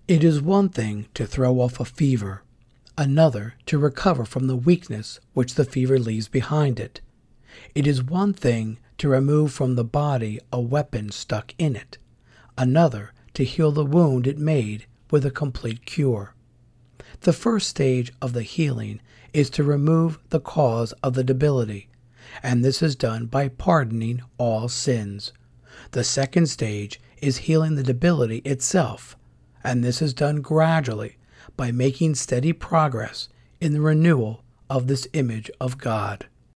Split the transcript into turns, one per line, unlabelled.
It is one thing to throw off a fever, another to recover from the weakness which the fever leaves behind it. It is one thing to remove from the body a weapon stuck in it, another to heal the wound it made with a complete cure. The first stage of the healing is to remove the cause of the debility, and this is done by pardoning all sins. The second stage is healing the debility itself, and this is done gradually by making steady progress in the renewal of this image of God.